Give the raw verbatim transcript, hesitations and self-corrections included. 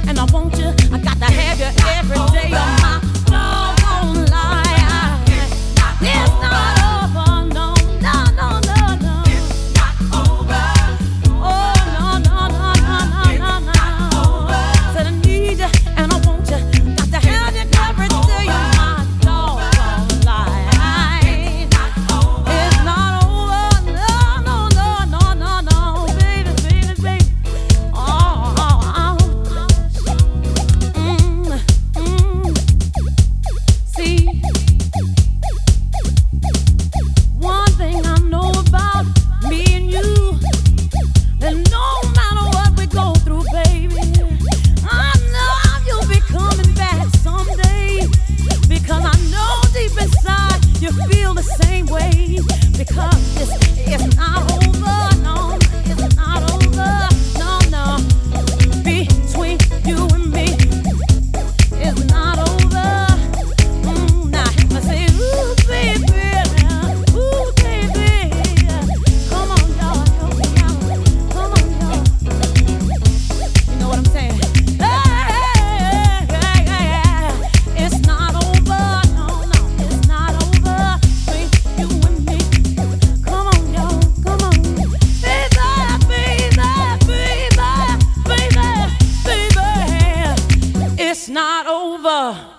and I want you. I got to have you every day of my doggone life. It's not over, no, no, no, no, no. It's not over. Oh, no, no, no, no, no, no, no. Said I need you and I want you. Got to have you every day of my doggone life. It's not over, no, no, no, no, no, no, baby, baby, baby. Oh, oh, oh. Mm, mm. See, one thing I know about me and you, that no matter what we go through, baby, I know you'll be coming back someday, because I know deep inside you feel the same way, because it's, it's not over, no, it's not over, no, no, between you and me, it's not over. Mm, now I say, ooh, baby, ooh, baby, come on, y'all, help me out, come on, y'all. You know what I'm saying? Hey, hey, hey, hey. It's not over, no, no, it's not over between you and me. Come on, y'all, come on, baby, baby, baby, baby, baby. It's not over.